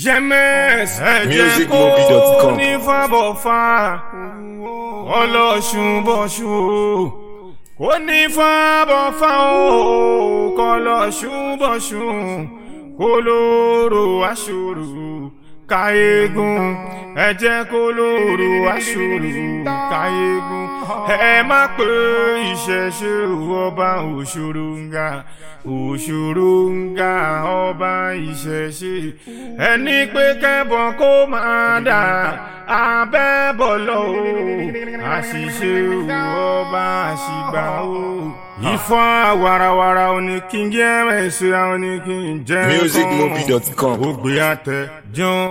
Yemes musicmobi.com. ní fábọ̀fá ọlọ́ṣun bọ̀ṣun ó ní fábọ̀fá kọlọ́ṣun bọ̀ṣun kólóró aṣòro káyégún ẹ jẹ́ kólóró aṣòro káyégún ẹ má pé ìṣẹ̀ṣe ọba òṣòròǹgà òṣòròǹgà ọba ìṣẹ̀ṣe ẹni pé kẹ́bọn kó máa dà abẹ́bọ̀ lọ o àṣìṣe ọba àṣìgbà o Ifá warawara oní kí n jẹ́ ẹ̀ṣẹ̀ oní kí n jẹ́ musicmobi.com. ó gbé àtẹ jọ́n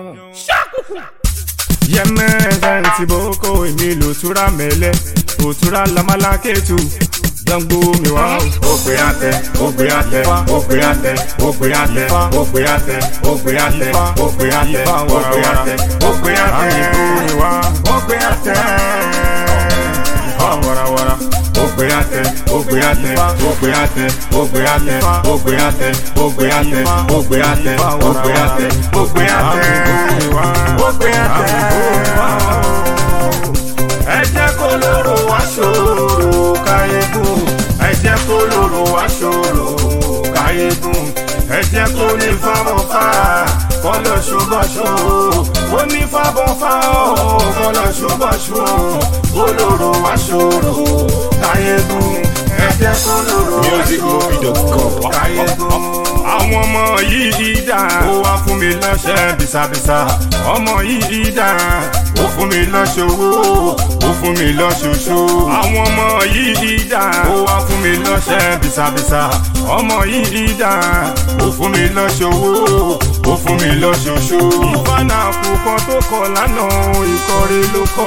Yemes ti boko èmi lòtúrà mẹ́lẹ́ òtúrà lamálákẹ́tù gbàngbó mi wá ó gbé àtẹ ó gbé àtẹ ó gbé àtẹ ó gbé àtẹ ó gbé àtẹ ó gbé àtẹ ó gbé àtẹ ó gbé àtẹ ó gbé àtẹ ó gbé àtẹ warawara ó gbé àtẹ ó gbé àtẹ ó gbé àtẹ ó gbé àtẹ ó gbé àtẹ ó gbé àtẹ ó gbé àtẹ ó gbé àtẹ ó gbé àtẹ ó gbé àtẹ ẹ jẹ́ kó lóró wá ṣòro káyégún ẹ jẹ́ kó lóró wá ṣòro káyégún ẹ jẹ́ kó ní fábọ̀fá kọlọ́ṣun bọ̀ṣun ó ní fábọ̀fá kọlọ́ṣun bọ̀ṣun kó lóró wá ṣòro káyégún ẹ jẹ́ kó lóró wá ṣòro káyégún. Àwọn ọmọ yìí dà ó wá fún mi lọ́ṣẹ́ bìsàbìsà ọmọ yìí dà ó fún mi lọ́ṣọ̀wọ́ ó fún mi lọ́ṣọ̀ṣọ́. Àwọn ọmọ yìí dà ó wá fún mi lọ́ṣẹ́ bìsàbìsà ọmọ yìí dà ó fún mi lọ́ṣọ̀wọ́ ó fún mi lọ́ṣọ̀ṣọ́. Ìfànà àkùkọ tó kọ lánàá ìkọrẹ ló kọ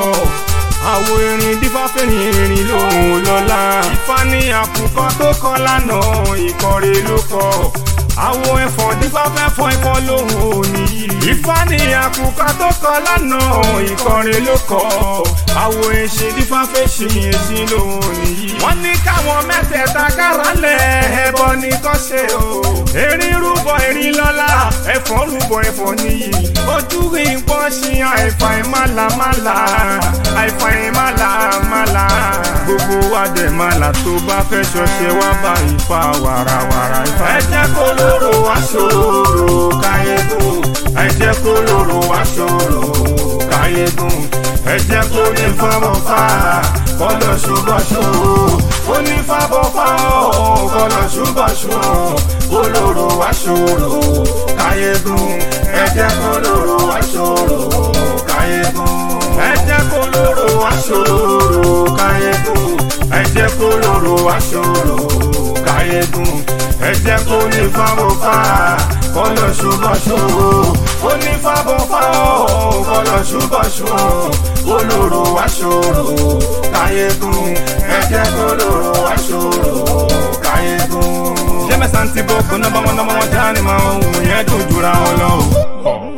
àwo erin dífáfẹ́yìn erin lòun lọ́la. Ifá ní àkùkọ tó kọ lánàá ìkọrẹ ló kọ àwo ẹ̀fọ́ dífáfẹ́ fọ́ ẹ̀fọ́ lòun ò ní yí. Ifá ní àkùkọ tó kọ lánàá ìkọrẹ ló kọ àwo ẹṣin dífáfẹ́ ṣìn ẹṣin lòun ò ní yí. Wọ́n ní káwọn mẹ́tẹ̀ẹ̀ta kára lẹ̀ ẹbọ ní kọ́ ṣe o. Erin rúbọ erin lọ́la ẹ̀fọ́ rúbọ ẹ̀fọ́ níyì. Ojú ìpọ́n ṣin àìfàì málàmálà àìfàì málàmálà. Gbogbo wa dẹ̀ málà tó bá fẹ́ ṣọṣẹ́ wá bá Ifá warawara Ifá. Ẹ jẹ́ kó lóró wá ṣòro káyégún ẹ jẹ́ kó lóró wá ṣòro káyégún ẹ jẹ́ kó ní fábọ̀fá kọlọ́ṣun bọ̀ṣun ó ní fábọ̀fá kọlọ́ṣun bọ̀ṣun kó lóró wá ṣòro káyégún ẹ jẹ́ kó lóró wá ṣòro káyégún ẹ jẹ́ kó lóró wá ṣòro káyégún ẹ jẹ́ kó lóró wá ṣòro káyégún ẹ jẹ́ kó ní fábọ̀fá kọlọ́ṣun bọ̀ṣun ó ní fábọ̀fá kọlọ́ṣun bọ̀ṣun kó lóró wá ṣòro káyégún ẹ jẹ́ kó lóró wá ṣòro káyégún. Yemes ti boko nọ́mbà wọn jáde máa ń wù yẹn tó jura wọn lọ.